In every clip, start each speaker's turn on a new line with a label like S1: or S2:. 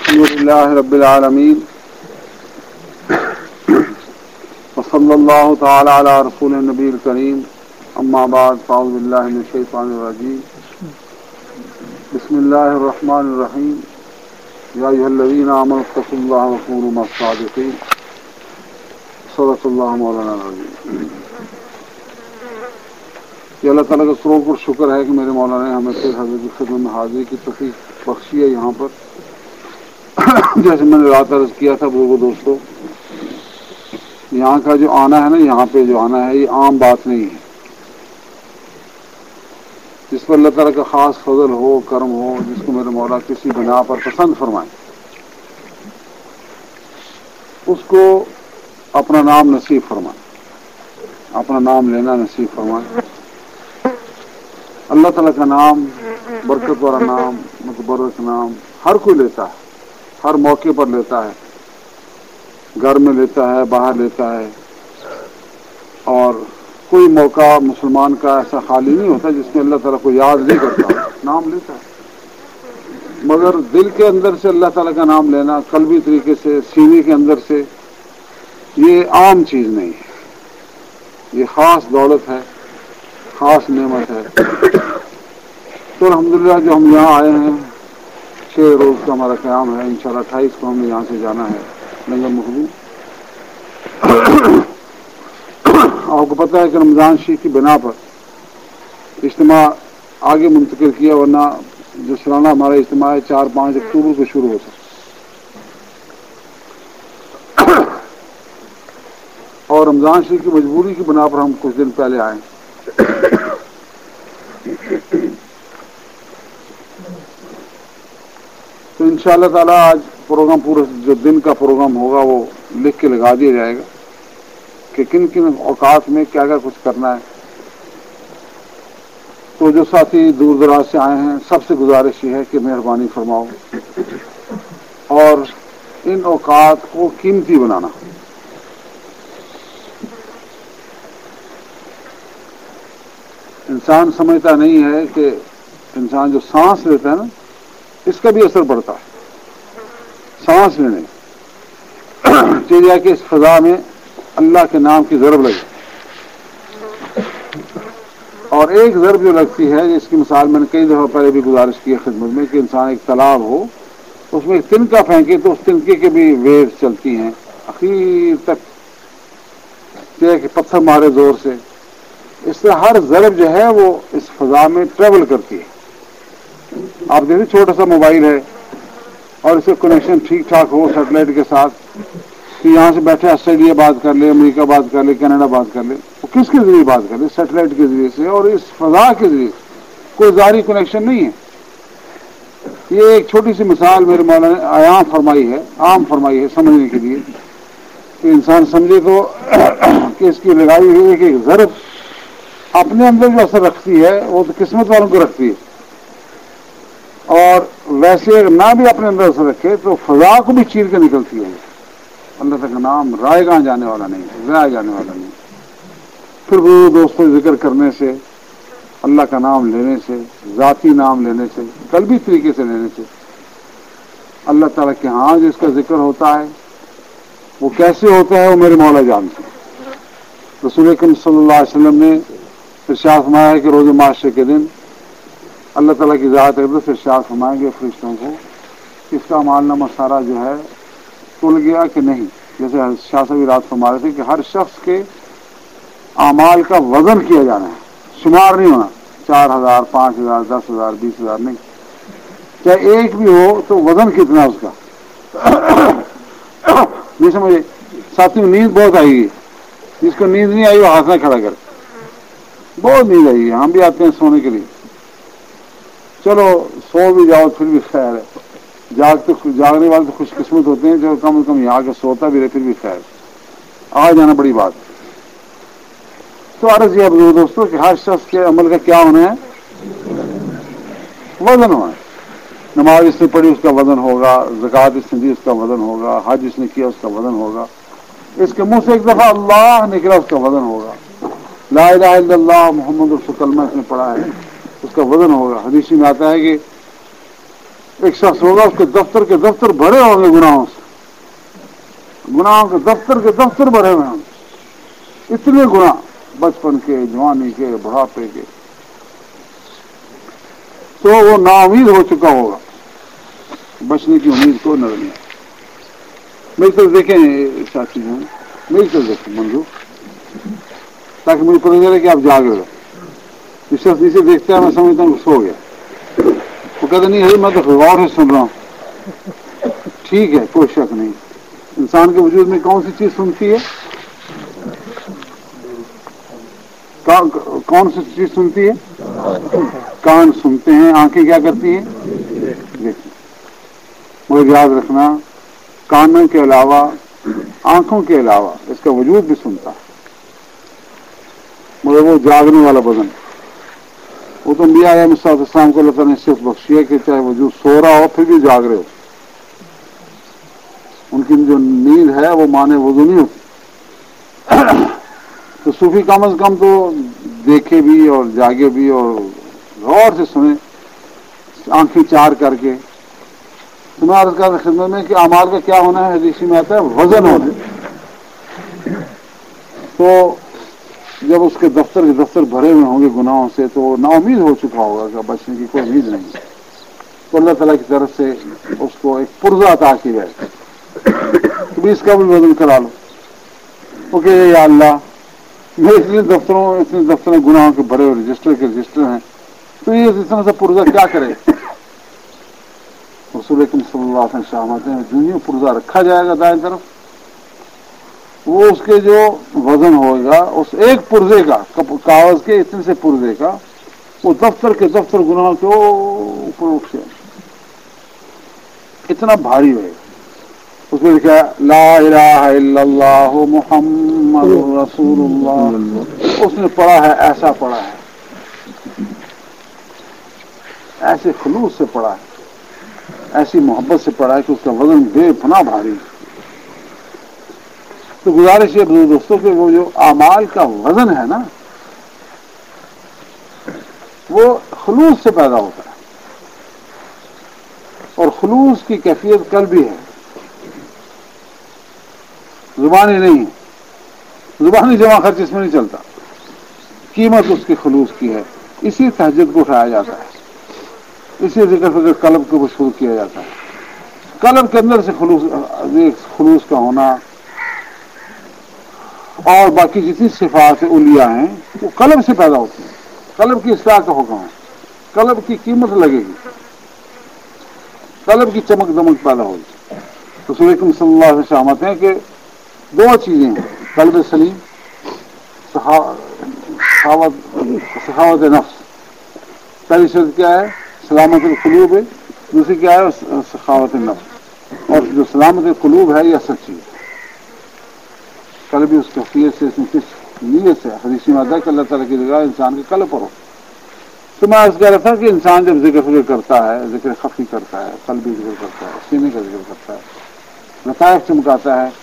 S1: الحمد لله رب العالمين وصلى الله تعالى على رسول النبي الكريم اما بعد فاعوذ بالله من الشيطان الرجيم بسم الله الرحمن الرحيم يا ايها الذين امنوا اتقوا الله وكونوا مع الصادقين صدق الله مولانا العظيم. یہ اللہ تعالیٰ کا کروڑ شکر ہے کہ میرے مولانا نے ہمیں پھر حضرت کی خدمت میں حاضری کی توفیق بخشی ہے یہاں پر. جیسے میں نے رات عرض کیا تھا بزرگوں دوستوں، یہاں کا جو آنا ہے نا، یہاں پہ جو آنا ہے یہ عام بات نہیں ہے. جس پر اللہ تعالیٰ کا خاص فضل ہو، کرم ہو، جس کو میرے مولا کسی بنا پر پسند فرمائے، اس کو اپنا نام نصیب فرمائے، اپنا نام لینا نصیب فرمائے. اللہ تعالیٰ کا نام برکت والا نام، متبرک نام ہر کوئی لیتا ہے، ہر موقع پر لیتا ہے، گھر میں لیتا ہے، باہر لیتا ہے. اور کوئی موقع مسلمان کا ایسا خالی نہیں ہوتا جس میں اللہ تعالیٰ کو یاد نہیں کرتا، نام لیتا ہے. مگر دل کے اندر سے اللہ تعالیٰ کا نام لینا، قلبی طریقے سے، سینے کے اندر سے، یہ عام چیز نہیں ہے. یہ خاص دولت ہے، خاص نعمت ہے. تو الحمدللہ جو ہم یہاں آئے ہیں، 6 روز کا ہمارا قیام ہے. انشاءاللہ 28 کو ہمیں یہاں سے جانا ہے لنگر محبوب. آپ کو پتہ ہے کہ رمضان شریف کی بنا پر اجتماع آگے منتقل کیا، ورنہ جو سالانہ ہمارا اجتماع ہے 4-5 اکتوبر کو شروع ہوتا. اور رمضان شریف کی مجبوری کی بنا پر ہم کچھ دن پہلے آئے. تو انشاءاللہ تعالیٰ آج پروگرام پورا جو دن کا پروگرام ہوگا وہ لکھ کے لگا دیا جائے گا کہ کن کن اوقات میں کیا کیا کچھ کرنا ہے. تو جو ساتھی دور دراز سے آئے ہیں سب سے گزارش یہ ہے کہ مہربانی فرماؤ اور ان اوقات کو قیمتی بنانا. انسان سمجھتا نہیں ہے کہ انسان جو سانس لیتا ہے نا، اس کا بھی اثر پڑتا ہے. سانس لینے چاہیے کہ اس فضا میں اللہ کے نام کی ضرب لگے. اور ایک ضرب جو لگتی ہے، اس کی مثال میں نے کئی دفعہ پہلے بھی گزارش کی ہے خدمت میں، کہ انسان ایک تالاب ہو، اس میں ایک تنکا پھینکے تو اس تنکے کے بھی ویوز چلتی ہیں اخیر تک، کہ پتھر مارے زور سے. اس سے ہر ضرب جو ہے وہ اس فضا میں ٹریول کرتی ہے. آپ دیکھیں چھوٹا سا موبائل ہے اور اس کا کنیکشن ٹھیک ٹھاک ہو سیٹلائٹ کے ساتھ، کہ یہاں سے بیٹھے آسٹریلیا بات کر لے، امریکہ بات کر لے، کینیڈا بات کر لے. وہ کس کے ذریعے بات کر لے؟ سیٹلائٹ کے ذریعے سے، اور اس فضا کے ذریعے سے. کوئی ظاہری کنیکشن نہیں ہے. یہ ایک چھوٹی سی مثال میرے مولا نے عام فرمائی ہے سمجھنے کے لیے، کہ انسان سمجھے تو کہ اس کی لگائی ہوئی ایک ضرب اپنے اندر جو اثر رکھتی ہے وہ تو قسمت والوں کو رکھتی ہے، اور ویسے نہ بھی اپنے اندر اثر رکھے تو فضا کو بھی چیر کے نکلتی ہے. اللہ تعالیٰ کا نام رائے گاہ جانے والا نہیں، ضائع جانے والا نہیں. پھر وہ دوستوں ذکر کرنے سے، اللہ کا نام لینے سے، ذاتی نام لینے سے، قلبی طریقے سے لینے سے اللہ تعالیٰ کے ہاں جو اس کا ذکر ہوتا ہے وہ کیسے ہوتا ہے وہ میرے مولا جانتے ہیں. رسول اکرم صلی اللہ علیہ وسلم نے ارشاد فرمایا ہے کہ روز معاشرے کے دن اللہ تعالیٰ کی ذات اقدس سے ارشاد فرمائیں گے فرشتوں کو کہ اس کا اعمال نامہ سارا جو ہے تل گیا کہ نہیں. جیسے شاہ صاحب رات فرما رہے تھے کہ ہر شخص کے اعمال کا وزن کیا جانا ہے، شمار نہیں ہونا. 4,000 5,000 10,000 20,000 نہیں، چاہے ایک بھی ہو تو وزن کتنا اس کا. نہیں سمجھے؟ ساتھی میں نیند بہت آئی ہے، جس کو نیند نہیں آئی وہ ہاتھ نہ کھڑا کر. بہت نیند آئی ہے، ہم بھی آتے ہیں سونے کے لیے. چلو سو بھی جاؤ پھر بھی خیر ہے. جاگنے والے تو خوش قسمت ہوتے ہیں جو کم از کم یہاں کے سوتا بھی رہے پھر بھی خیر. آ جانا بڑی بات. تو عرض یہ بزرگ دوستوں کہ ہر شخص کے عمل کا کیا ہونا ہے؟ وزن ہونا ہے. نماز اس نے پڑھی اس کا وزن ہوگا، زکوٰۃ اس نے دی اس کا وزن ہوگا، حج اس نے کیا اس کا وزن ہوگا، اس کے منہ سے ایک دفعہ اللہ نکلا اس کا وزن ہوگا، لا الہ الا اللہ محمد رسول کلمہ اس نے پڑھا ہے اس کا وزن ہوگا. حدیث میں آتا ہے کہ ایک شخص ہوگا اس کے دفتر بھرے ہوں گے گناہوں سے، گناہوں کے دفتر بھرے ہوئے ہوں گے، اتنے گناہ، بچپن کے، جوانی کے، بڑھاپے کے، تو وہ نا امید ہو چکا ہوگا، بچنے کی امید کو نظر نہیں۔ میری طرف دیکھیں ساتھی ہیں، میری طرف دیکھیں منظور، تاکہ مجھے پتہ چلے کہ آپ جاگ رہے ہو۔ اس شخص اسے دیکھتا ہے، میں سمجھتا ہوں کہ سو گیا، وہ کہتے نہیں ہے میں تو غور سے سن رہا ہوں۔ ٹھیک ہے، کوئی شک نہیں، انسان کے وجود میں کون سی چیز سنتی ہے؟ کون سی چیز سنتی ہے؟ کان سنتے ہیں، آنکھیں کیا کرتی ہیں؟ دیکھیں۔ مگر یاد رکھنا، کانوں کے علاوہ، آنکھوں کے علاوہ اس کا وجود بھی سنتا ہے، مگر وہ جاگنے والا بدن، وہ تو انبیاء علیہ السلام کو اللہ تعالیٰ نے صرف بخشی ہے کہ چاہے وجود سو رہا ہو پھر بھی جاگ رہے ہو، ان کی جو نیند ہے وہ مانے وضو نہیں ہوتی۔ تو صوفی کم از کم تو دیکھے بھی اور جاگے بھی اور غور سے سنے، آنکھیں چار کر کے۔ تو میں عرض کر خدمت میں کہ اعمال کا کیا ہونا ہے، حدیث میں آتا ہے وزن ہونا۔ تو جب اس کے دفتر بھرے ہوئے ہوں گے گناہوں سے، تو نا امید ہو چکا ہوگا کہ بچنے کی کوئی امید نہیں، تو اللہ تعالیٰ کی طرف سے اس کو ایک پرزہ عطا کی جائے کہ بھی اس کا بھی وزن کرا لو۔ وہ کہ یا اللہ، میں اتنے دفتروں گناہوں کے بھرے ہوئے رجسٹر ہیں، تو یہ اس طرح سے پرزہ کیا کرے؟ رسول اکرم صلی اللہ علیہ وسلم شامت ہیں، دنیا پرزہ رکھا جائے گا دائیں طرف، وہ اس کے جو وزن ہوگا اس ایک پرزے کا، کاغذ کے اتنے سے پرزے کا، وہ دفتر گناہوں کے اوپر اٹھ سے اتنا بھاری ہوئے گا۔ اس میں لکھا لا الہ الا اللہ محمد رسول اللہ، اس نے پڑھا ہے، ایسا پڑھا ہے، ایسے خلوص سے پڑھا ہے، ایسی محبت سے پڑھا ہے کہ اس کا وزن بے پناہ بھاری ہے۔ تو گزارش ہے دوستوں کہ وہ جو اعمال کا وزن ہے نا، وہ خلوص سے پیدا ہوتا ہے، اور خلوص کی کیفیت قلبی ہے، زبانی نہیں ہے، زبانی جمع خرچ اس میں نہیں چلتا، قیمت اس کی خلوص کی ہے۔ اسی تہجد کو اٹھایا جاتا ہے، اسی ذکر فکر قلب کو مشہور کیا جاتا ہے۔ قلب کے اندر سے خلوص کا ہونا، اور باقی جتنی صفات اولیاء ہیں وہ قلب سے پیدا ہوتی ہیں، قلب کی اصلاح کا حکم ہے، قلب کی قیمت لگے گی، قلب کی چمک دمک پیدا ہوگی۔ رسول اکرم صلی اللہ علیہ وسلم فرماتے ہیں کہ دو چیزیں ہیں، قلب سلیم، سخاوت نفس، پہلی شرط کیا ہے؟ سلامت القلوب ہے، دوسری کیا ہے؟ سخاوت نفس۔ اور جو سلامت القلوب ہے یہ سچی ہے، قلب بھی اس کیفیت سے، اس میں کس نیت سے، حدیث میں آتا ہے کہ اللہ تعالیٰ کی جگہ انسان کے قلب پر ہو۔ تو میں اس کہہ رہا تھا کہ انسان جب ذکر فکر کرتا ہے، ذکر خفی کرتا ہے، قلبی ذکر کرتا ہے، سینے کا ذکر کرتا ہے، لطائف چمکاتا ہے۔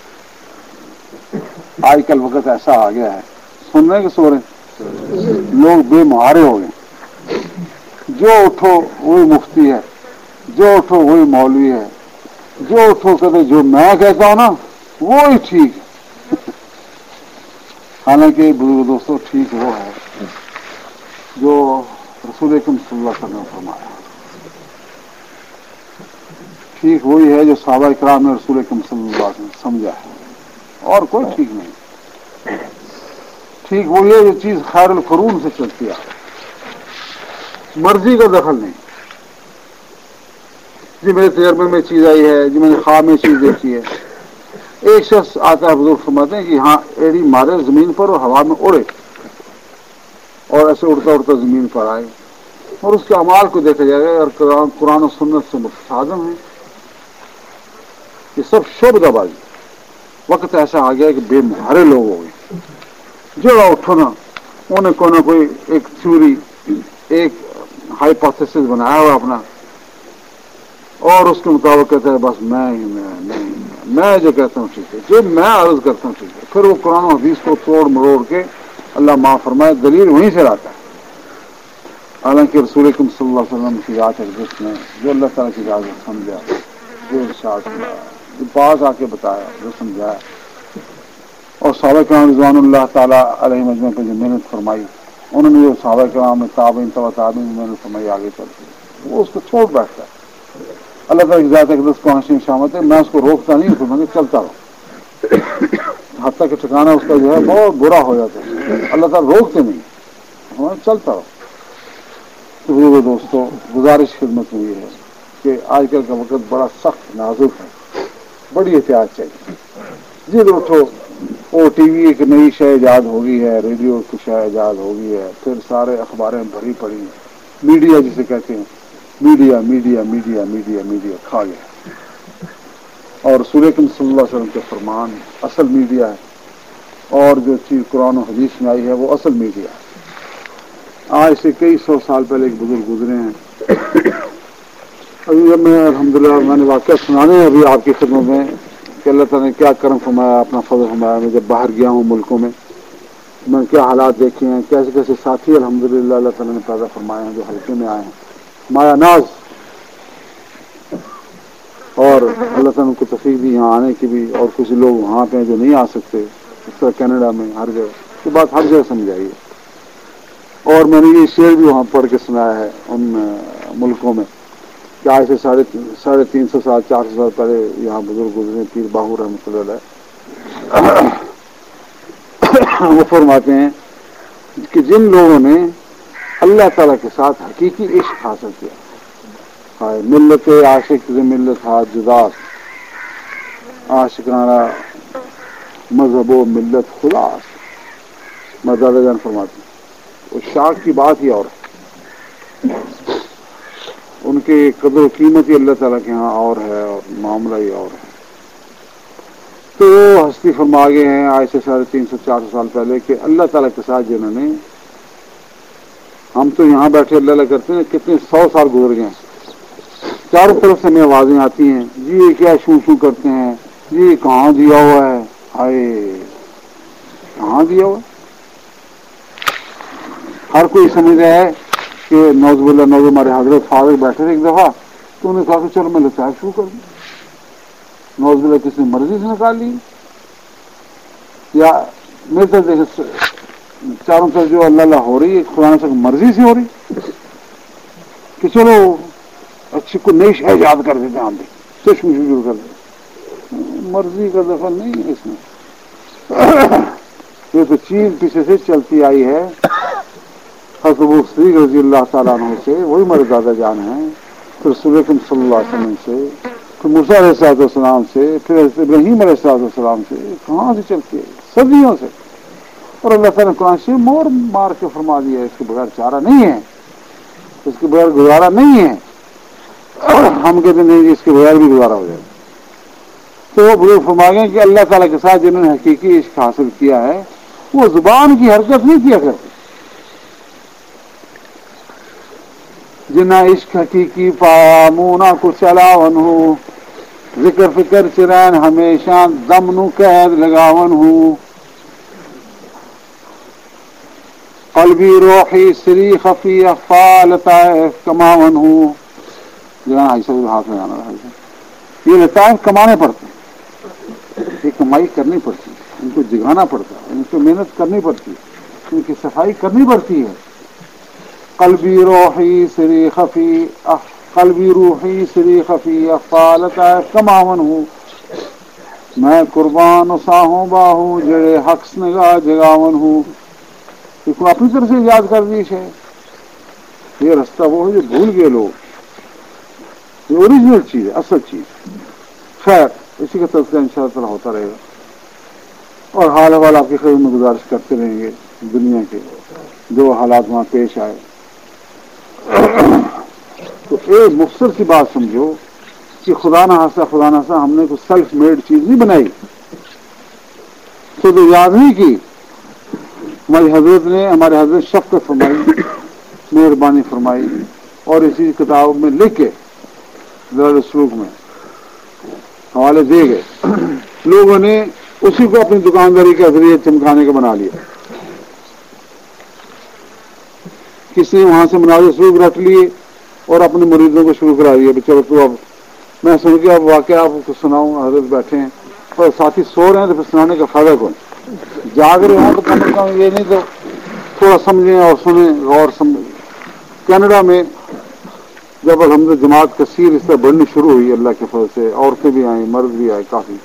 S1: آج کل وقت ایسا آ گیا ہے، سن رہے کہ سو رہے، لوگ بے مہارے ہو گئے، جو اٹھو وہی مفتی ہے، جو اٹھو وہی مولوی ہے، جو اٹھو کہتے جو میں کہتا ہوں نا وہی ٹھیک ہے۔ حالانکہ بزرگ دوستوں، ٹھیک وہ ہے جو رسول اکرم صلی اللہ علیہ وسلم نے فرمایا، ٹھیک وہی ہے جو صحابہ کرام نے رسول اکرم صلی اللہ علیہ وسلم سمجھا ہے، اور کوئی ٹھیک نہیں۔ ٹھیک وہی ہے جو چیز خیر القرون سے چلتی ہے، مرضی کا دخل نہیں، جی میرے تجربے میں چیز آئی ہے، جی میں نے خواب میں چیز دیکھی ہے۔ ایک شخص آتا ہے، بزرگ فرماتے ہیں کہ ہاں ایڑی مارے زمین پر اور ہوا میں اڑے، اور ایسے اڑتا اڑتا زمین پر آئے، اور اس کے اعمال کو دیکھا جائے گا، اور قرآن و سنت سے متصادم ہے، یہ سب شعبدہ بازی۔ وقت ایسا آ گیا کہ بے مہارے لوگ ہو گئے، جو اٹھو نا انہیں کوئی نہ کوئی ایک تھیوری، ایک ہائپوتھیسس بنایا ہوا اپنا، اور اس کے مطابق کہتا ہے بس میں جو کہتا ہوں ٹھیک ہے، جو میں عرض کرتا ہوں ٹھیک ہے۔ پھر وہ قرآن و حدیث کو توڑ مروڑ کے، اللہ معاف فرمائے، دلیل وہیں سے لاتا ہے۔ حالانکہ رسول اکرم صلی اللہ علیہ وسلم کی ذات اقدس نے جو اللہ تعالیٰ کی اجازت سمجھا، جو ارشاد کیا، جو پاس آ کے بتایا، جو سمجھایا، اور صحابہ کرام رضوان اللہ تعالیٰ علیہ مجمع پہ جو محنت فرمائی، انہوں نے جو صحابہ کرام میں تابعین تبع تابعین میں محنت فرمائی آگے چلتی، وہ اس کو چھوڑ بیٹھتا ہے۔ اللہ تعالیٰ کی ذات اقدس کو حسین شامت ہے، میں اس کو روکتا نہیں ہوں، میں چلتا رہوں، حتیٰ کہ ٹھکانا اس کا جو ہے بہت برا ہو جاتا ہے، اللہ تعالیٰ روکتے نہیں، میں چلتا رہوں۔ تو وہ دوستو، گزارش خدمت میں یہ ہے کہ آج کل کا وقت بڑا سخت نازک ہے، بڑی احتیاط چاہیے۔ جی اٹھو، وہ ٹی وی ایک نئی شے ایجاد ہو گئی ہے، ریڈیو کی شے ایجاد ہو گئی ہے، پھر سارے اخباریں بھری پڑی ہیں، میڈیا جسے کہتے ہیں، media media media media media کھا گیا، اور رسول اکرم صلی اللہ علیہ وسلم کے فرمان اصل میڈیا ہے، اور جو چیز قرآن و حدیث میں آئی ہے وہ اصل میڈیا ہے۔ آج سے کئی سو سال پہلے ایک بزرگ گزرے ہیں، ابھی جب میں الحمدللہ میں نے واقعہ سنانے ہیں ابھی آپ کی خدمت میں کہ اللہ تعالیٰ نے کیا کرم فرمایا، اپنا فضل فرمایا۔ میں جب باہر گیا ہوں ملکوں میں کیا حالات دیکھے ہیں، کیسے کیسے ساتھی الحمدللہ اللہ تعالیٰ نے پیدا فرمائے ہیں جو حلقے میں آئے ہیں، مایا ناز، اور اللہ تعالیٰ نے کو توفیق دی یہاں آنے کی بھی، اور کچھ لوگ وہاں پہ جو نہیں آ سکتے، اس طرح کینیڈا میں ہر جگہ یہ بات ہر جگہ سمجھائیے۔ اور میں نے یہ شعر بھی وہاں پڑھ کے سنایا ہے ان ملکوں میں کہ آج سے 350 سال 400 سال پہلے یہاں بزرگ گزرے پیر باہو رحمۃ اللہ علیہ، وہ فرماتے ہیں کہ جن لوگوں نے اللہ تعالیٰ کے ساتھ حقیقی عشق حاصل کیا، ملت عاشق سے ملت ہاتھ جداس، عاشقانہ مذہب و ملت خلاص، میں دادا جان فرماتے ہیں اس شاخ کی بات ہی اور ہے، ان کے قدر و قیمت ہی اللہ تعالیٰ کے ہاں اور ہے، اور معاملہ ہی اور ہے۔ تو وہ ہستی فرما گئے ہیں آج سے 350-400 سال پہلے کہ اللہ تعالیٰ کے ساتھ جنہوں نے، ہم تو یہاں بیٹھے اللہ اللہ کرتے ہیں، کتنے 100 سال گزر گئے ہیں، چاروں طرف سے ہمیں آوازیں آتی ہیں، جی یہ کیا شو شو کرتے ہیں، جی یہ کہاں دیا ہوا ہے، ہائے کہاں دیا ہوا ہے؟ ہر کوئی سمجھ رہا ہے کہ نوز باللہ نوز، ہمارے حضرت فاضل بیٹھے تھے ایک دفعہ، تو انہوں نے کہا کہ چلو میں لطائف شروع کر دوں، نوز باللہ کس نے مرضی سے نکال لی، یا میرے طرف دیکھے چاروں طرف جو اللہ اللہ ہو رہی ہے خدا نے سب مرضی سے ہو رہی کہ چلو اچھی کو نئی شے یاد کر دیتے ہیں، ہم بھی چشم شروع کر دیتے، مرضی کا دخل نہیں ہے اس میں، یہ تو چیز پیچھے سے چلتی آئی ہے، حضرت ابو صدیق رضی اللہ تعالیٰ عنہ سے، وہی ہمارے دادا جان ہیں، پھر رسول اکرم صلی اللہ علیہ وسلم سے، پھر موسیٰ علیہ الصلوۃ والسلام سے، پھر حضرت ابراہیم علیہ الصلوۃ والسلام سے، کہاں سے چلتی ہے؟ صدیوں سے، اور اللہ تعالیٰ نے قرآن سے مور مار کے فرما دیا ہے اس کے بغیر چارہ نہیں ہے، اس کے بغیر گزارا نہیں ہے، ہم کہتے ہیں نہیں جی اس کے بغیر بھی گزارا ہو جائے۔ تو وہ بزرگ فرما گئے کہ اللہ تعالیٰ کے ساتھ جنہوں نے حقیقی عشق حاصل کیا ہے وہ زبان کی حرکت نہیں کیا کرتے، جنا عشق حقیقی پایا مونا کو چلاون ہو، ذکر فکر چرین ہمیشہ دم نو قید لگاون ہو، قلبی روحی سری خفی افعال لطائف کماون ہو، جنا ایسا بھی ہاتھ میں آنا رہا ہے، یہ لطائف کمانے پڑتے ہیں، یہ کمائی کرنی پڑتی ہے، ان کو جگانا پڑتا ہے، ان کو محنت کرنی پڑتی ہے، ان کی صفائی کرنی پڑتی ہے۔ قلبی روحی سری خفی قلبی روحی سری خفی افعال لطائف کماون ہوں، میں قربان ساہوں باہوں جڑے حقس نگاہ جگاون ہوں، یہ کو اپنی طرف سے یاد کر دی ہے، یہ رستہ وہ ہے جو بھول گئے لوگ، یہ اوریجنل چیز ہے، اصل چیز۔ خیر اسی کا تذکرہ انشاءاللہ تعالی ہوتا رہے گا، اور حال حوال آپ کی خدمت میں گزارش کرتے رہیں گے دنیا کے جو حالات وہاں پیش آئے۔ تو ایک مختصر سی بات سمجھو کہ خدا نہ خاصا ہم نے کوئی سیلف میڈ چیز نہیں بنائی، خود یاد نہیں کی، ہماری حضرت نے، ہمارے حضرت شفقت فرمائی، مہربانی فرمائی، اور اسی کتاب میں لکھ کے ذرا سلوک میں حوالے دے گئے، لوگوں نے اسی کو اپنی دکانداری کے ذریعے چمکانے کا بنا لیا۔ کسی نے وہاں سے مناظر شروع رکھ لیے اور اپنے مریضوں کو شروع کرا دیا کہ چلو تو اب میں سن کے اب واقعہ آپ کو سناؤں. حضرت بیٹھے ہیں اور ساتھی سو رہے ہیں تو پھر سنانے کا فائدہ کون. جاگ رہے ہیں تو کم از کم یہ نہیں تو تھوڑا سمجھیں اور سنیں غور سمجھیں. کینیڈا میں جب الحمد جماعت کثیر اس طرح بڑھنی شروع ہوئی اللہ کے فضل سے، عورتیں بھی آئیں مرد بھی آئے کافی،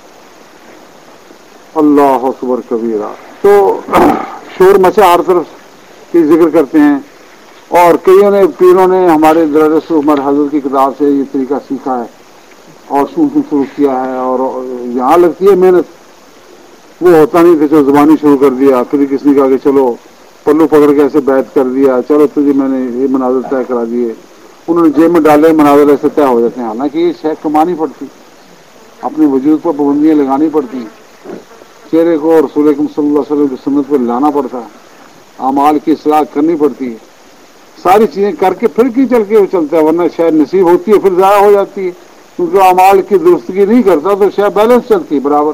S1: اللہ اکبر کبیرہ، تو شور مچا ہر طرف کی ذکر کرتے ہیں. اور کئیوں نے پیروں نے ہمارے درس عمر حضرت کی کتاب سے یہ طریقہ سیکھا ہے اور شروع کیا ہے. اور یہاں لگتی ہے محنت، وہ ہوتا نہیں کہ چلو زبانی شروع کر دیا، پھر کسی نے کہا کہ چلو پلو پکڑ کے ایسے بیعت کر دیا، چلو تجھے میں نے یہ مناظر طے کرا دیے، انہوں نے جیب میں ڈالے مناظر ایسے طے ہو جاتے ہیں. حالانکہ یہ شے کمانی پڑتی، اپنے وجود پر پابندیاں لگانی پڑتی ہیں، چہرے کو اور رسول اکرم صلی اللہ علیہ وسلم کی سنت پر لانا پڑتا ہے، اعمال کی اصلاح کرنی پڑتی ہے، ساری چیزیں کر کے پھر کی چل کے وہ چلتا ہے. ورنہ شاید نصیب ہوتی ہے پھر ضائع ہو جاتی ہے، کیونکہ اعمال کی درستگی نہیں کرتا تو شاید بیلنس چلتی ہے برابر.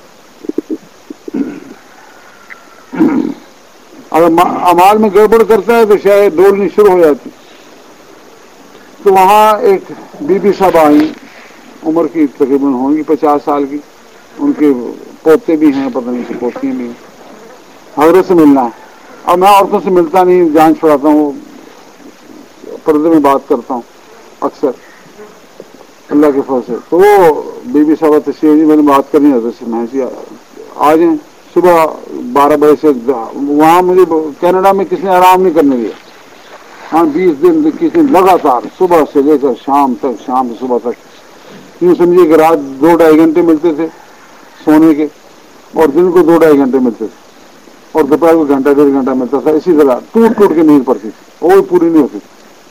S1: اگر اعمال میں گڑبڑ کرتا ہے تو شاید ڈولنی شروع ہو جاتی. تو وہاں ایک بی بی صاحب آئیں، عمر کی تقریباً ہوں گی 50 سال کی، ان کے پوتے بھی ہیں، پتہ نہیں پوتیاں بھی ہیں. حضرت سے ملنا ہے، اور میں عورتوں سے ملتا نہیں، جان چھڑاتا ہوں، پردے میں بات کرتا ہوں اکثر اللہ کے فضل سے. تو وہ بی بی صاحبہ تشریف جی میں نے بات کرنی حضرت سے، میں آ جائیں صبح 12 بجے سے. وہاں مجھے کینیڈا میں کسی نے آرام نہیں کرنے دیا، ہاں 20 دن 21 دن لگاتار صبح سے لے کر شام تک، شام سے صبح تک. یوں سمجھیے کہ رات 2-2.5 گھنٹے ملتے تھے سونے کے، اور دن کو 2-2.5 گھنٹے ملتے تھے، اور دوپہر کو 1-1.5 گھنٹہ ملتا تھا. اسی طرح ٹوٹ ٹوٹ کے نیند پڑتی تھی، وہ پوری نہیں ہوتی.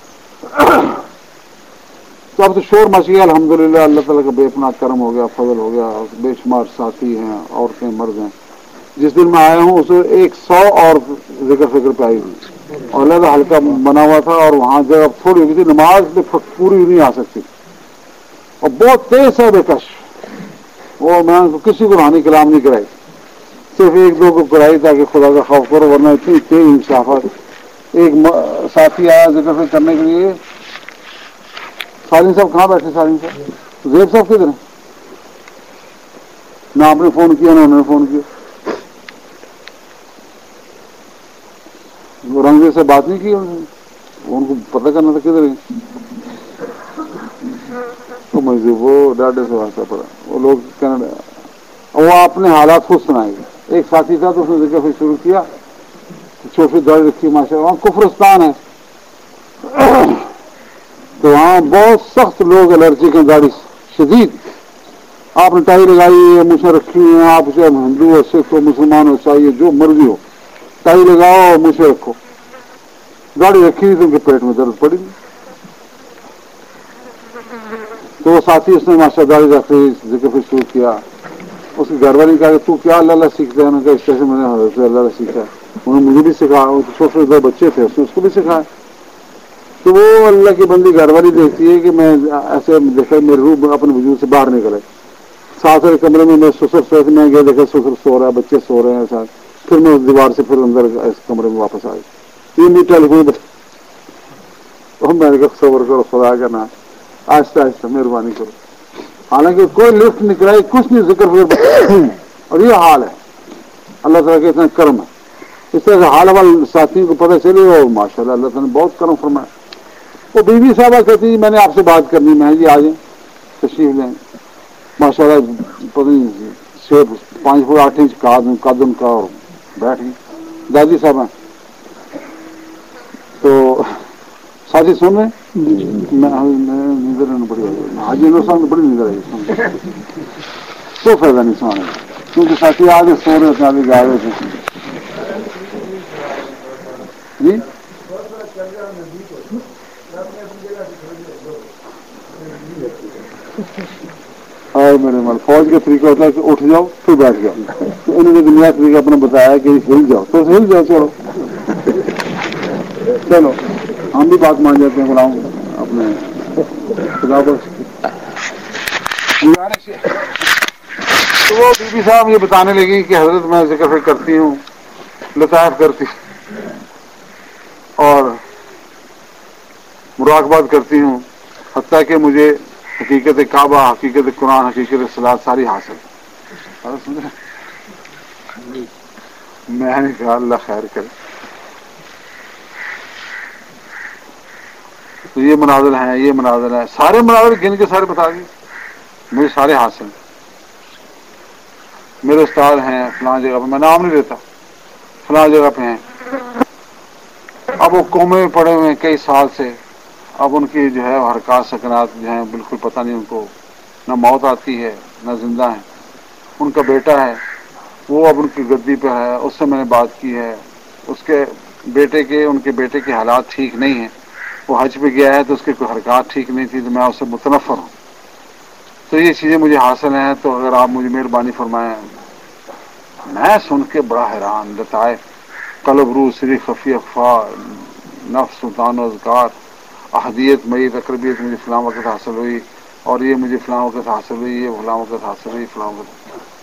S1: تو اب تو شور مچ گیا الحمدللہ، اللہ تعالیٰ کا بے پناہ کرم ہو گیا، فضل ہو گیا، بے شمار ساتھی ہیں، عورتیں مرد ہیں. جس دن میں آیا ہوں اس 100 اور ذکر فکر پہ آئی ہوئی، اور علیحدہ حلقہ بنا ہوا تھا. اور وہاں جب تھوڑی ہوئی تھی نماز میں پوری نہیں آ سکتی، اور بہت تیز ہے بےکش. وہ میں کسی کو روحانی کلام نہیں کرائی، صرف 1-2 کو کرائی تاکہ خدا کا خوف کرو، ورنہ اتنی تیز انصافت. ایک ساتھی آیا ذکر فکر کرنے کے لیے. سالم صاحب کہاں بیٹھے؟ سالم صاحب، زیب صاحب کدھر ہیں؟ نہ آپ نے فون کیا نہ انہوں نے فون کیا. رنگے سے بات نہیں کی ان کو پتہ کرنا تھا کدھر ہے. تو مجھے وہ ڈاڈے سے واسطہ پڑا، وہ لوگ کینیڈا، وہ اپنے حالات خود سنائے گے. ایک ساتھی تھا تو اس نے ذکر پھر شروع کیا، چھوٹی داڑھی رکھی ماشاء اللہ. وہاں کفرستان ہے تو وہاں بہت سخت لوگ الرجی کے، داڑھی شدید. آپ نے ٹائی لگائی ہے، مجھے رکھی ہوئی ہیں، آپ اسے ہندو ہو سکھ ہو مسلمان ہو چاہیے جو مرضی ہو، ٹائی لگاؤ اور مجھے رکھو. گاڑی رکھی ہوئی تو ان کے پیٹ میں درد پڑی. تو وہ ساتھی اس نے ماشاء داڑھی رکھی ذکر پھر شروع کیا. اس کی گھر والی نے کہا کہ تو کیا اللہ اللہ سیکھتا ہے؟ انہوں نے کہا اس طرح سے میں نے حضرت اللہ اللہ سیکھا ہے. انہوں نے مجھے بھی سکھایا، وہ چھوٹے 2 بچے تھے، اس نے اس کو بھی سکھایا. تو وہ اللہ کی بندی گھر والی دیکھتی ہے کہ میں ایسے دیکھا میرے روح اپنے وجود سے باہر نکلے. ساتھ والے کمرے میں سسر سوچ میں گیا، دیکھا سسر سو رہا ہے، بچے سو رہے ہیں ساتھ. پھر میں اس دیوار سے پھر اندر اس کمرے میں واپس آ گئی. 3 ٹیلی فون میں نے کہا صبر کرو، خدا کا نام، آہستہ آہستہ مہربانی کرو. حالانکہ کوئی لفٹ نہیں کرائی، کچھ نہیں ذکر پھر. اور یہ حال ہے، اللہ تعالیٰ کے اتنا کرم ہے. اس طرح سے حال وال ساتھیوں کو پتہ چلے، اور ماشاء اللہ اللہ تعالیٰ نے بہت کرم فرمایا. وہ بی بی صاحبہ کہتی میں نے آپ سے بات کرنی. میں جی آ جائیں، تشریف لیں. ماشاء اللہ پتہ نہیں 5 فٹ 8 انچ قد ان کا، اور بیٹھ گئی. دادی صاحب ہیں تو ساتھی سن رہے ہیں. نیندر بڑی حاجی صاحب نے بڑی نیندر آئی، تو فائدہ نہیں سنانے کا، کیونکہ ساتھی آگے سو رہے تھے، آگے جا رہے تھے. جی اور میرے مال فوج کا طریقہ ہوتا ہے کہ اٹھ جاؤ پھر بیٹھ جاؤ. تو انہوں نے دنیا طریقہ اپنا بتایا کہ ہل جاؤ تو ہل جاؤ. چلو چلو ہم بھی بات مان جاتے ہیں غلام اپنے خدا پر. تو وہ بی بی صاحب یہ بتانے لگی کہ حضرت میں ذکر کرتی ہوں، لطائف کرتی، اور مراقبات کرتی ہوں، حتیٰ کہ مجھے حقیقت کعبہ، حقیقت قرآن، حقیقت صلاۃ ساری حاصل ہے۔ میں نے کہا اللہ خیر کرے۔ تو یہ مناظر ہیں، یہ مناظر ہیں، سارے مناظر گن کے سارے بتا دیے، مجھے سارے حاصل ہیں۔ میرے استاد ہیں فلاں جگہ پہ، میں نام نہیں لیتا، فلاں جگہ پہ ہیں، اب وہ قومے میں پڑے ہوئے ہیں کئی سال سے، اب ان کی جو ہے حرکات سکنات جو ہیں بالکل پتہ نہیں، ان کو نہ موت آتی ہے نہ زندہ ہیں۔ ان کا بیٹا ہے، وہ اب ان کی گدی پہ ہے، اس سے میں نے بات کی ہے، اس کے بیٹے کے، ان کے بیٹے کے حالات ٹھیک نہیں ہیں، وہ حج پہ گیا ہے تو اس کی کوئی حرکات ٹھیک نہیں تھی، تو میں اس سے متنفر ہوں۔ تو یہ چیزیں مجھے حاصل ہیں، تو اگر آپ مجھے مہربانی فرمائیں۔ میں سن کے بڑا حیران، لطائف قلب روح سری خفی اخفا نفس سلطان و اذکار احدیت میت اقربیت مجھے فلاں وقت حاصل ہوئی، اور یہ مجھے فلاں وقت حاصل ہوئی، یہ فلاں وقت حاصل ہوئی، فلاں وقت۔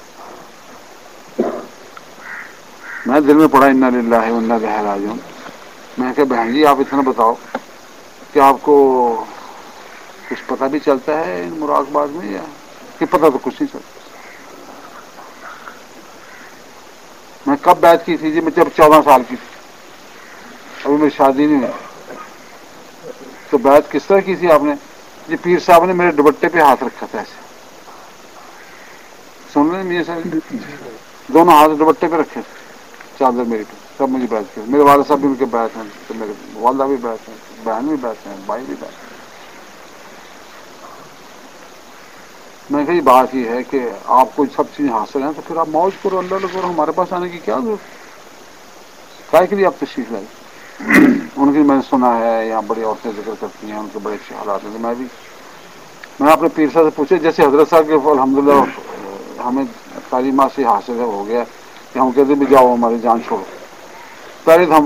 S1: میں دل میں پڑا انا للہ و انا الیہ راجعون۔ میں کہا بہن جی آپ اتنا بتاؤ کہ آپ کو کچھ پتہ بھی چلتا ہے ان مراقبات میں، یا کہ پتہ تو کچھ نہیں چلتا؟ میں کب بیعت کی تھی جی؟ میں جب 14 سال کی تھی، ابھی میری شادی نہیں ہوئی۔ تو بیعت کس طرح کی تھی آپ نے؟ جی پیر صاحب نے میرے دوپٹے پہ ہاتھ رکھا تھا ایسے، سن رہے ہیں میاں صاحب؟ دونوں ہاتھ دوپٹے پہ رکھے تھے، چادر میری پہ، تب مجھے بیعت کی۔ میرے والد صاحب بھی ان کے بیعت ہیں، تو میرے والدہ بھی بیعت ہیں، بہن بھی بیعت ہیں، بھائی بھی بیعت ہیں۔ میں کہی بات یہ ہے کہ آپ کو سب چیزیں حاصل ہیں، تو پھر آپ موج کرو، اللہ اللہ کرو، ہمارے پاس آنے کی کیا ضرورت؟ کائے کے لیے آپ تشریف لائے؟ ان کی میں نے سنا ہے یہاں بڑی عورتیں ذکر کرتی ہیں، ان کے بڑے اچھے حالات ہیں۔ میں اپنے پیر صاحب سے پوچھے، جیسے حضرت صاحب کے الحمدللہ ہمیں تعلیمات سے حاصل ہو گیا کہ ہم کہتے بھی جاؤ ہماری جان چھوڑو، پہلے تو ہم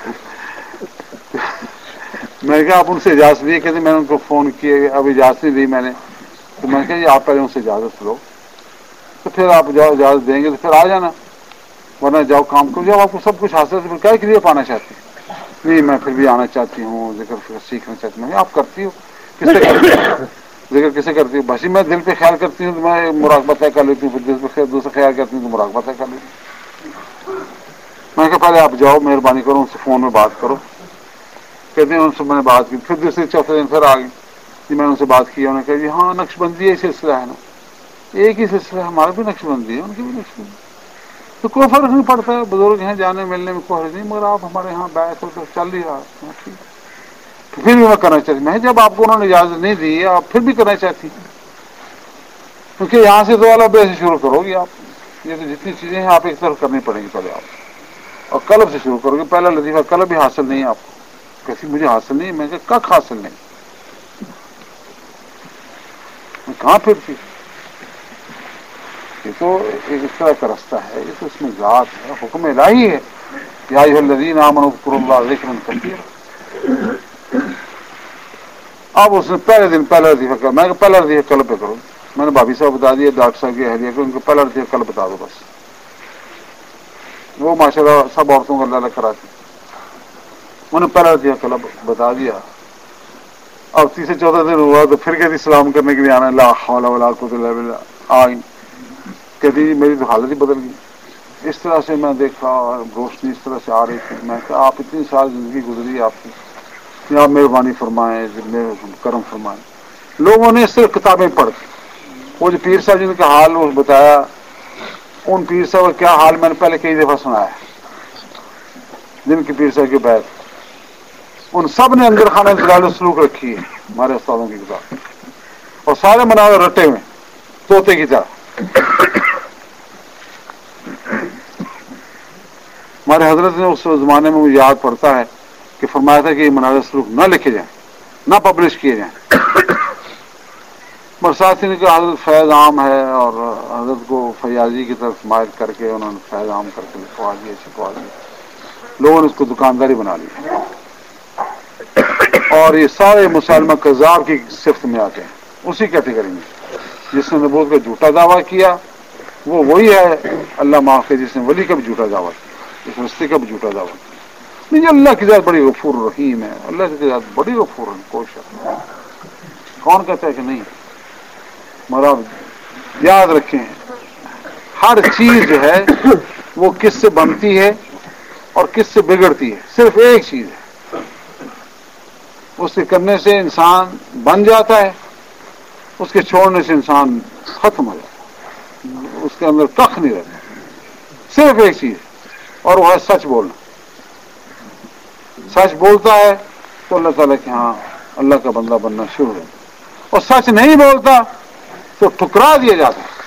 S1: میں نے کہا آپ ان سے اجازت لیے؟ کہتے میں نے ان کو فون کیے، اب اجازت نہیں دی میں نے، تو میں نے کہا جی آپ پہلے ان سے اجازت لو، تو پھر آپ جاؤ، اجازت دیں گے تو پھر آ جانا، ورنہ جاؤ کام کرو، جب آپ کو سب کچھ حاصل ہے تو کیا کے لیے پانا چاہتے ہیں؟ نہیں میں پھر بھی آنا چاہتی ہوں، ذکر فکر سیکھنا چاہتی ہوں۔ آپ کرتی ہو، کس سے کرتی ہو ذکر، کسے کرتی ہوں؟ بس میں دل پہ خیال کرتی ہوں تو میں مراقبہ طے کر لیتی ہوں، پھر دل پہ دوسرا خیال کرتی ہوں تو مراقبہ طے کر لیتی ہوں۔ میں کہا پہلے آپ جاؤ، مہربانی کرو، ان سے فون میں بات کرو۔ کہتے ہیں ان سے میں نے بات کی، پھر دوسرے چوتھے دن پھر آ گئی جی، میں نے ان سے بات کی، انہوں نے کہا جی ہاں نقش بندی ہے سلسلہ ہے نا، ایک ہی سلسلہ ہے، ہمارا بھی نقش بندی ہے، ان کی بھی نقش بندی، تو کوئی فرق نہیں پڑتا ہے، بزرگ ہیں، جانے ملنے میں کوئی نہیں، مگر آپ ہمارے یہاں بیعت ہو تو چل رہی رہا۔ پھر بھی میں کرنا چاہتی، میں جب آپ کو انہوں نے اجازت نہیں دی، آپ پھر بھی کرنا چاہتی، کیونکہ یہاں سے تو والا بے سے شروع کرو گی آپ، یہ تو جتنی چیزیں ہیں آپ ایک طرف کرنی پڑیں گی پہلے آپ، اور قلب سے شروع کرو گے۔ پہلا لطیفہ قلب بھی حاصل نہیں ہے آپ کو، کیسی مجھے حاصل نہیں، میں کہا کک حاصل نہیں، میں کہاں پھر تھی؟ یہ تو ایک اس طرح کا رستہ ہے، یہ تو اس میں ذات ہے، حکم الہی ہے، یا ایھا الذین آمنوا اذکروا اللہ ذکرا کثیرا۔ اب اس نے پہلے دن پہلا لطیفہ کر، میں کہ پہلا لطیفہ قلب پہ کرو، میں نے بھابھی صاحب بتا دیا، ڈاکٹر صاحب کی اہلیہ کو، ان کو پہلا لطیفہ قلب بتا دو بس، وہ ماشاء اللہ سب عورتوں کو اللہ اللہ کراتی، انہوں نے پہلا لطیفہ قلب بتا دیا۔ اب تیسرے چوتھا دن ہوا تو پھر کہتی سلام کرنے کے لیے آنا، لا حول ولا قوت الا باللہ، آئی کہتی جی میری تو حالت ہی بدل گئی۔ اس طرح سے میں دیکھا، روشنی اس طرح سے آ رہی تھی، میں کہا آپ اتنی سال زندگی گزری آپ کی، کہ آپ مہربانی فرمائیں، کرم فرمائیں۔ لوگوں نے صرف کتابیں پڑھ دی، وہ جو پیر صاحب جن کا حال وہ بتایا، ان پیر صاحب کا کیا حال میں نے پہلے کئی دفعہ سنا ہے، جن کی پیر صاحب کی بیعت، ان سب نے اندر خانہ جلال السلوک رکھی ہے ہمارے استادوں کی کتاب، اور سارے مناظر رٹے ہوئے طوطے کی طرح۔ ہمارے حضرت نے اس زمانے میں مجھے یاد پڑتا ہے کہ فرمایا تھا کہ یہ مناظر سلوک نہ لکھے جائیں، نہ پبلش کیے جائیں۔ برساتی نے کہا حضرت فیض عام ہے، اور حضرت کو فیاضی کی طرف مائل کر کے انہوں نے فیض عام کر کے لکھوا دیا، چھپوا دیا، لوگوں نے اس کو دکانداری بنا لی، اور یہ سارے مسلمہ کذاب کی صفت میں آتے ہیں، اسی کیٹیگری میں۔ جس نے نبوت کا جھوٹا دعویٰ کیا وہ وہی ہے، اللہ معاف ہے، جس نے ولی کا بھی جھوٹا دعویٰ کیا، اس رستے کا بھی جھوٹا دعویٰ کیا۔ نہیں، اللہ کی ذات بڑی غفور رحیم ہے، اللہ کی ذات بڑی غفور ہے، کوئی شک نہیں۔ کون کہتا ہے کہ نہیں؟ مراد یاد رکھیں، ہر چیز جو ہے وہ کس سے بنتی ہے اور کس سے بگڑتی ہے، صرف ایک چیز ہے، اس کے کرنے سے انسان بن جاتا ہے، اس کے چھوڑنے سے انسان ختم ہو جاتا ہے، اس کے اندر کخ نہیں رہتا، صرف ایک چیز، اور وہ ہے سچ بولنا۔ سچ بولتا ہے تو اللہ تعالیٰ کے ہاں اللہ کا بندہ بننا شروع ہے، اور سچ نہیں بولتا تو ٹھکرا دیا جاتا ہے۔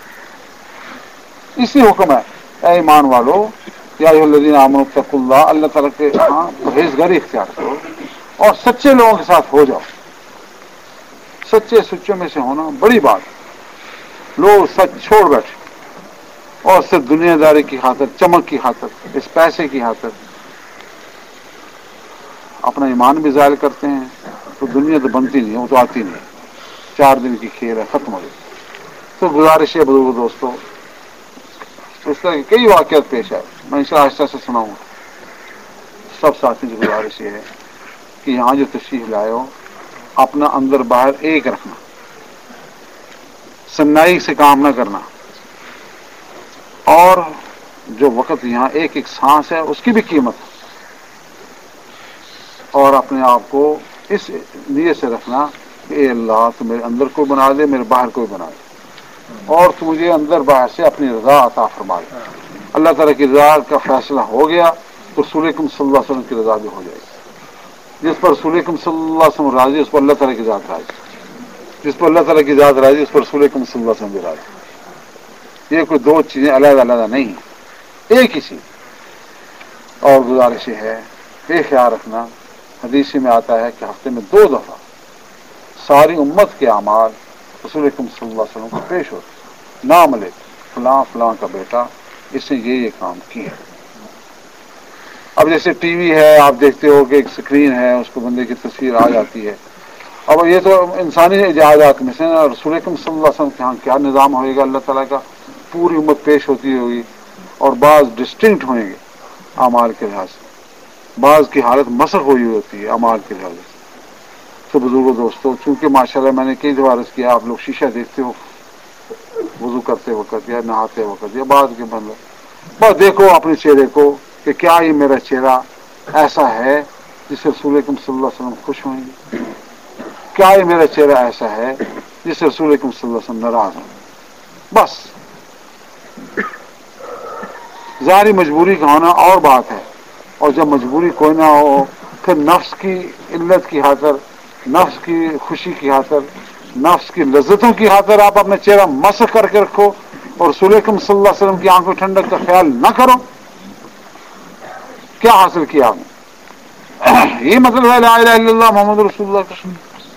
S1: اسی حکم ہے، اے ایمان والو، یا ایھا الذین آمنوا اتقوا اللہ، اللہ تعالیٰ کے ہاں پرہیزگاری اختیار کرو اور سچے لوگوں کے ساتھ ہو جاؤ۔ سچے سچوں میں سے ہونا بڑی بات ہے۔ لوگ سچ چھوڑ بیٹھے اور صرف دنیا داری کی خاطر، چمک کی خاطر، اس پیسے کی خاطر اپنا ایمان بھی ظاہر کرتے ہیں، تو دنیا تو بنتی نہیں، وہ تو آتی نہیں، 4 دن کی کھیل ہے، ختم ہو گئی۔ تو گزارش ہے بزرگ دوستوں، اس طرح کے کئی واقعات پیش آئے، میں اسے آہستہ سے سناؤں گا۔ سب ساتھی کی گزارش یہ ہے کہ یہاں جو تشریف لائے ہو، اپنا اندر باہر ایک رکھنا، سنائی سے کام نہ کرنا، اور جو وقت یہاں ایک ایک سانس ہے اس کی بھی قیمت ہے، اور اپنے آپ کو اس نیت سے رکھنا کہ اے اللہ تو میرے اندر کو بنا دے، میرے باہر کو بنا دے، اور تو مجھے اندر باہر سے اپنی رضا عطا فرما دے۔ اللہ تعالیٰ کی رضا کا فیصلہ ہو گیا تو رسول اکرم صلی اللہ علیہ وسلم کی رضا بھی ہو جائے گی۔ جس پر رسول اکرم صلی اللہ علیہ وسلم راضی، اس پر اللہ تعالیٰ کی ذات راضی، جس پر اللہ تعالیٰ کی ذات راضی، اس پر رسول اکرم صلی اللہ علیہ وسلم بھی راضی۔ یہ کوئی دو چیزیں علیحدہ علیحدہ نہیں ہیں، ایک ہی چیز۔ اور گزارش ہے، یہ خیال رکھنا، حدیث میں آتا ہے کہ ہفتے میں 2 دفعہ ساری امت کے اعمال رسول اکرم صلی اللہ علیہ وسلم کو پیش ہوتے، نام لے فلاں فلاں کا بیٹا اس نے یہ کام کیا۔ اب جیسے ٹی وی ہے، آپ دیکھتے ہو کہ ایک سکرین ہے، اس کو بندے کی تصویر آ جاتی ہے۔ اب یہ تو انسانی ایجادات میں سے، رسول اکرم صلی اللہ علیہ وسلم کے ہاں کیا نظام ہوئے گا اللہ تعالیٰ کا، پوری امت پیش ہوتی ہوگی، اور بعض ڈسٹنکٹ ہوئیں گے اعمال کے لحاظ سے، بعض کی حالت مسخ ہوئی ہوتی ہے اعمال کے لحاظ سے۔ تو بزرگوں دوستوں، چونکہ ماشاءاللہ میں نے کئی دفعہ عرض کیا، آپ لوگ شیشہ دیکھتے ہو وضو کرتے وقت یا نہاتے وقت یا بعد کے مطلب، بس دیکھو اپنے چہرے کو کہ کیا یہ میرا چہرہ ایسا ہے جس سے رسول اکرم صلی اللہ علیہ وسلم خوش ہوئیں گے، کیا یہ میرا چہرہ ایسا ہے جس سے رسول اکرم صلی اللہ علیہ وسلم ناراض ہوں۔ بس ظاہری مجبوری کا ہونا اور بات ہے، اور جب مجبوری کوئی نہ ہو، پھر نفس کی علت کی خاطر، نفس کی خوشی کی خاطر، نفس کی لذتوں کی خاطر آپ اپنا چہرہ مسخ کر کے رکھو اور رسول اکرم صلی اللہ علیہ وسلم کی آنکھوں ٹھنڈک کا خیال نہ کرو، کیا حاصل کیا آپ نے؟ یہ مطلب ہے لا الہ الا اللہ محمد رسول اللہ کا۔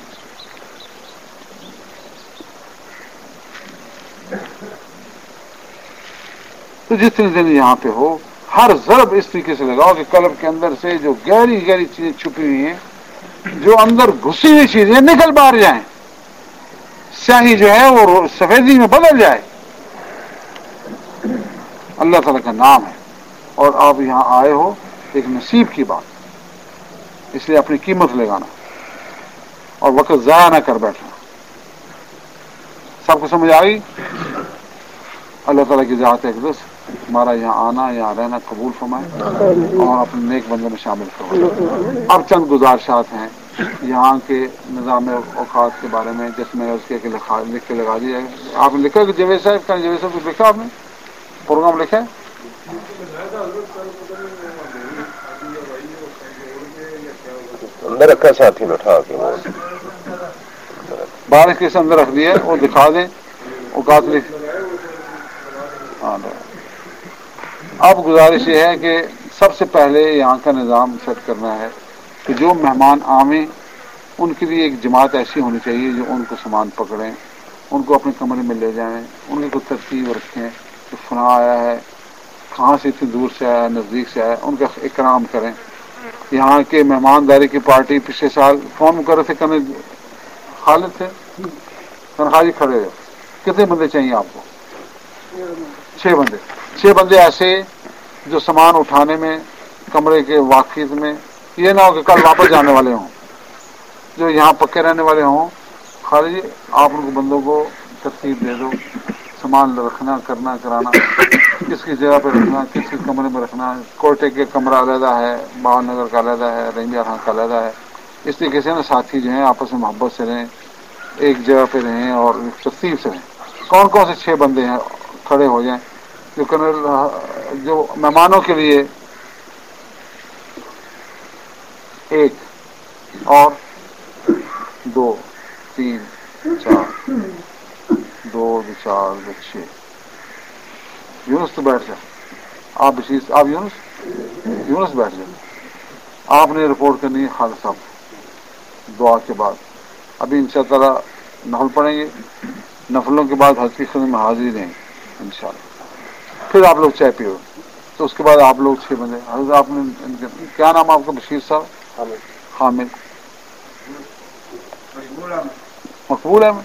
S1: تو جتنے دن یہاں پہ ہو، ہر ضرب اس طریقے سے لگاؤ کہ قلب کے اندر سے جو گہری گہری چیزیں چھپی ہوئی ہیں، جو اندر گھسی ہوئی چیزیں نکل باہر جائیں، سیاہی جو ہے وہ سفیدی میں بدل جائے۔ اللہ تعالیٰ کا نام ہے، اور آپ یہاں آئے ہو ایک نصیب کی بات، اس لیے اپنی قیمت لگانا اور وقت ضائع نہ کر بیٹھنا۔ سب کو سمجھ آئی؟ اللہ تعالیٰ کی ذات اقدس ہمارا یہاں آنا، یہاں رہنا قبول فرمائے اور اپنے نیک بندوں میں شامل فرمائے۔ اب چند گزارشات ہیں یہاں کے نظام اوقات کے بارے میں، جس میں اس کے لکھ کے لگا دیا ہے۔ آپ نے لکھا کہ جاوید صاحب کا، جاوید صاحب کو لکھا آپ نے پروگرام لکھا ہے؟
S2: اندر رکھا ساتھی میں اٹھا کے
S1: بارش کے اندر رکھ دیا، وہ دکھا دیں اوقات لکھ۔ اب گزارش یہ ہے کہ سب سے پہلے یہاں کا نظام سیٹ کرنا ہے کہ جو مہمان آویں ان کے لیے ایک جماعت ایسی ہونی چاہیے جو ان کو سامان پکڑیں، ان کو اپنے کمرے میں لے جائیں، ان کی کوئی ترتیب رکھیں کہ فلاں آیا ہے، کہاں سے اتنی دور سے آیا، نزدیک سے آیا، ان کا اکرام کریں۔ یہاں کے مہمانداری کی پارٹی پچھلے سال کون مقرر تھے کرنے؟ خالد تھے، تنخواہ جی کھڑے ہو۔ کتنے بندے چاہیے آپ کو؟ 6 بندے۔ 6 بندے ایسے جو سامان اٹھانے میں کمرے کے واقعیت میں یہ نہ ہو کہ کل واپس جانے والے ہوں، جو یہاں پکے رہنے والے ہوں خارجی، آپ ان کو بندوں کو ترتیب دے دو، سامان رکھنا، کرنا کرانا، کس کی جگہ پہ رکھنا، کس کے کمرے میں رکھنا، کوٹے کے کمرہ علیحدہ ہے، باہر نگر کا علیحدہ ہے، رنجا خان کا علیحدہ ہے. اس طریقے سے نا ساتھی جو ہیں آپس میں محبت سے رہیں، ایک جگہ پہ رہیں اور ترتیب سے رہیں. کون کون سے 6 بندے ہیں کھڑے ہو جائیں جو مہمانوں کے لیے 1 اور 2 3 4 2 4 6. یونس تو بیٹھ جائے، آپ بشیر، آپ یونس بیٹھ جائیں. آپ نے رپورٹ کرنی ہے خالد صاحب دعا کے بعد. ابھی انشاءاللہ تعالی نفل پڑھیں گے، نفلوں کے بعد حج کی خدمت میں حاضری دیں گے انشاءاللہ. پھر آپ لوگ چائے پیو، تو اس کے بعد آپ لوگ 6 بندے. حضرت آپ نے کیا نام آپ کا؟ بشیر صاحب، حامد، مقبول ہے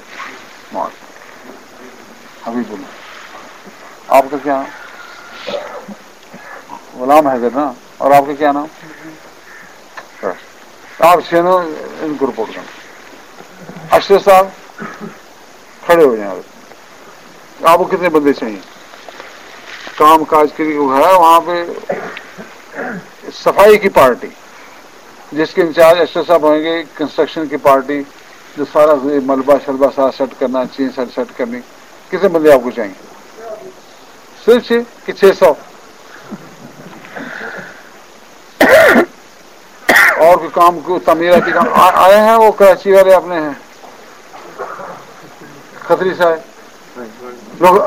S1: حبیب اللہ. آپ کا کیا نام؟ غلام حیدر نا. اور آپ کا کیا نام؟ آپ شینو ان کو رپورٹ کرنا. اشرف صاحب کھڑے ہو جائیں. آپ کو کتنے بندے چاہیے کام کاج کے لیے؟ ہے وہاں پہ صفائی کی پارٹی جس کے انچارج اشرف صاحب ہوئیں گے، کنسٹرکشن کی پارٹی جو سارا ملبہ شلبہ سارا سیٹ کرنا، چین سیٹ کرنی. کتنے بندے آپ کو چاہیے؟ صرف 6 کہ 600؟ اور کوئی کام کو تعمیراتی کام آئے ہیں؟ وہ کراچی والے اپنے ہیں کھتری صاحب لوگ،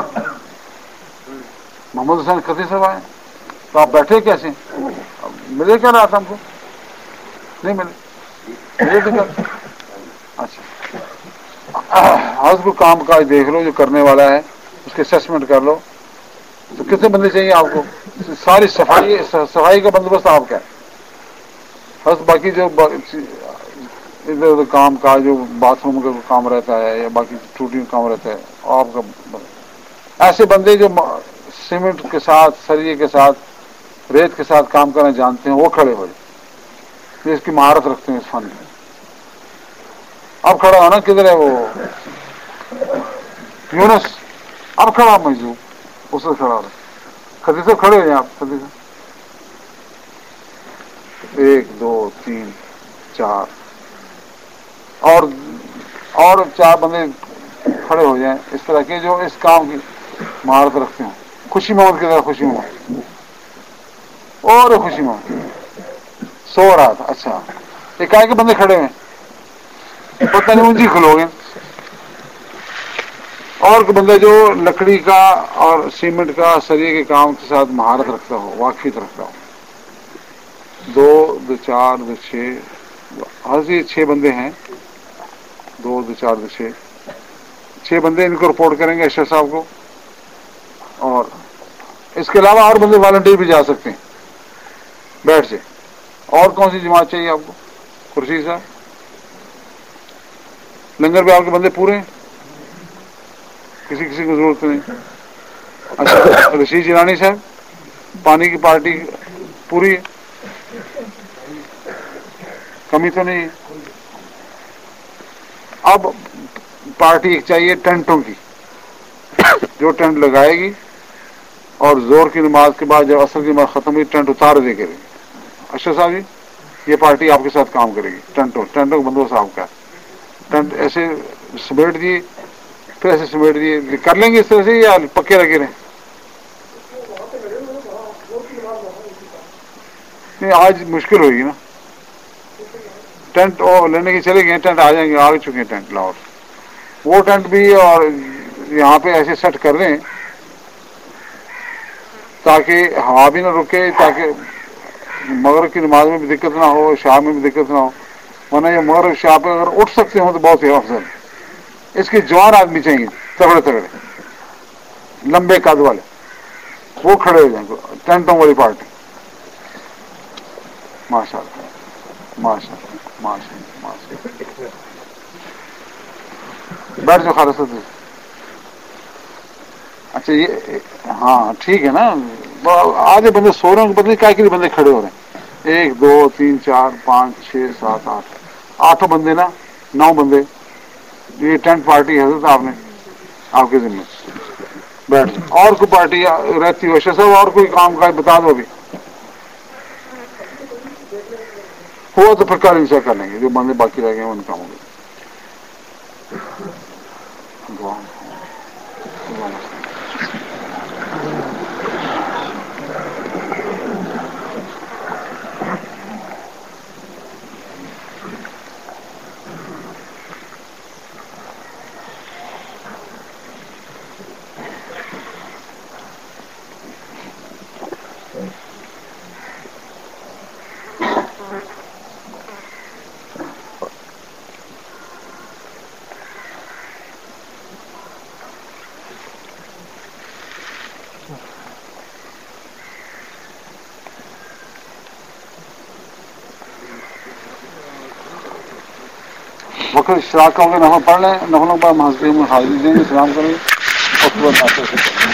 S1: محمد حسین کھتری صاحب آئے. تو آپ بیٹھے کیسے؟ ملے کیا رات ہم کو؟ نہیں ملے تو کیا. اچھا حضرت کو کام کاج دیکھ لو جو کرنے والا ہے، اس کے اسسمنٹ کر لو. تو کتنے بندے چاہیے آپ کو؟ ساری صفائی کا بندوبست آپ کا ہے. بس باقی جو ادھر ادھر کام کا جو باتھ روم کا کام رہتا ہے یا باقی ٹوٹی کام رہتا ہے آپ کا. ایسے بندے جو سیمنٹ کے ساتھ، سریے کے ساتھ، ریت کے ساتھ کام کرنا جانتے ہیں وہ کھڑے ہو جائیں، اس کی مہارت رکھتے ہیں اس فن میں. اب کھڑا ہونا کدھر ہے وہ یونس؟ اب کھڑا مجھو اس سے کھڑا ہو. خدی سے کھڑے ہو جائیں آپ. خدی سے 1 2 3 4 اور 4 بندے کھڑے ہو جائیں اس طرح کے جو اس کام کی مہارت رکھتے ہیں. خوشی محمد کی طرح. خوشی محمد اور خوشی محمد سو رہا تھا. اچھا ایک آئے کے بندے کھڑے ہیں پتہ نہیں اونچی کھلو گے. اور کوئی بندہ جو لکڑی کا اور سیمنٹ کا سریے کے کام کے ساتھ مہارت رکھتا ہو، واقفیت رکھتا ہو. 2 2 4 2 6 ہر یہ 6 بندے ہیں. 2 2 4 2 6 بندے ان کو رپورٹ کریں گے اشرف صاحب کو. اور اس کے علاوہ اور بندے والنٹیئر بھی جا سکتے ہیں. بیٹھ سے اور کون سی جماعت چاہیے آپ کو؟ خورشید صاحب لنگر پہ آپ کے بندے پورے ہیں؟ کسی کو ضرورت نہیں. اچھا رشید جیلانی صاحب پانی کی پارٹی پوری ہے، کمی تو نہیں ہے. اب پارٹی ایک چاہیے ٹینٹوں کی، جو ٹینٹ لگائے گی اور زور کی نماز کے بعد جب عصر کی نماز ختم ہوئی ٹینٹ اتار دے کرے گی. اشرف صاحب جی یہ پارٹی آپ کے ساتھ کام کرے گی. ٹینٹوں کا بندوبست آپ کا. ٹینٹ ایسے سمیٹ دیے، پھر ایسے سمیٹ دیے. کر لیں گے اس طرح سے یا پکے لگے رہیں؟ نہیں آج مشکل ہوگی نا. ٹینٹ لینے کے چلے گئے، ٹینٹ آ جائیں گے، آ چکے ہیں ٹینٹ لاہور. وہ ٹینٹ بھی اور یہاں پہ ایسے سیٹ کر دیں تاکہ ہوا بھی نہ رکے، تاکہ مغرب کی نماز میں بھی دقت نہ ہو، شام میں بھی دقت نہ ہو. ورنہ یہ مغرب شام پہ اگر اٹھ سکتے ہوں تو بہت ہی افضل. اس کے جوان آدمی چاہیے، تگڑے تگڑے لمبے قد والے، وہ کھڑے ہو جائیں گے. ٹینٹوں والی پارٹی. ماشاء اللہ ماشاء اللہ ماشاء اللہ ماشاء اللہ. بیٹھ جاؤ خالد صاحب. اچھا یہ ہاں ٹھیک ہے نا. آدھے بندے سو رہے ہیں، پتہ نہیں کیا کے لیے بندے کھڑے ہو رہے ہیں. 1 2 3 4 5 6 7 8 8 بندے نا 9 بندے. یہ ٹینٹ پارٹی حضرت آپ کے ذمہ بیٹھ. اور کوئی پارٹی رہتی ہو شاہ صاحب اور کوئی کام کا بتا دو ابھی ہوا تو پھر کل انشاء کر لیں گے. جو بندے باقی رہ گئے ہیں ان کا ہوں گے. وقت اشتراک کا ہو گیا. نفل پڑھ لیں. نفلوں پر حاضری میں حاضری دیں گے. سلام کریں گے. اور صبح